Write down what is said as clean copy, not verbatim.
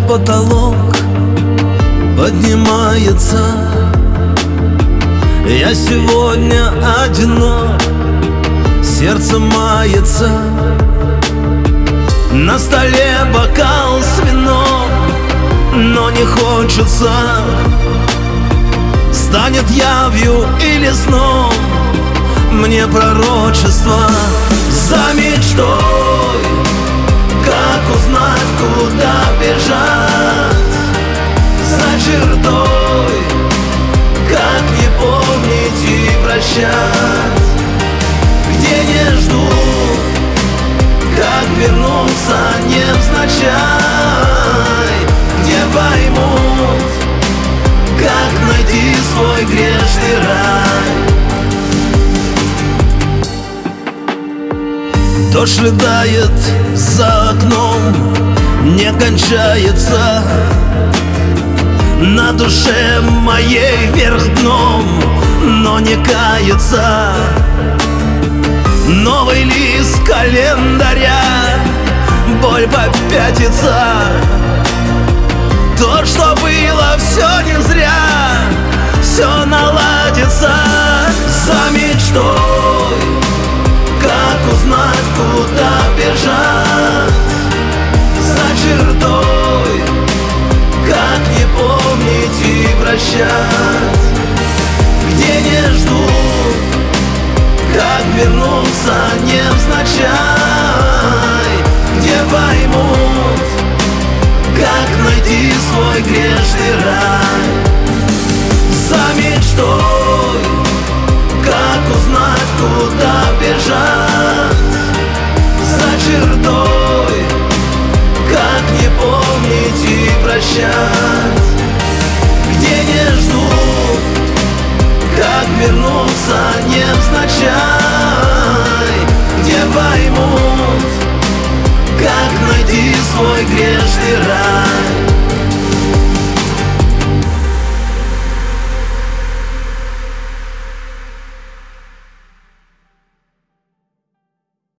потолок поднимается. Я сегодня одинок, сердце мается. На столе бокал с вином, но не хочется. Станет явью или сном мне пророчество. За мечтой, как узнать, куда бежать? За чертой, как не помнить и прощать? Где не ждут, как вернуться невзначай? Где поймут, как найти свой грешный рай? Дождь рыдает за окном, не кончается. На душе моей вверх дном, но не кается. Новый лист календаря, боль попятится. То, что было, все не зря, все наладится. За мечтой, как узнать, куда бежать? За чертой, как не помнить и прощать? Где не ждут, как вернуться невзначай? Где поймут, как найти свой грешный рай? За мечтой, как узнать, куда бежать? За чертой, как не помнить и прощать? Где не ждут, как вернуться невзначай? Где поймут, как найти свой грешный рай?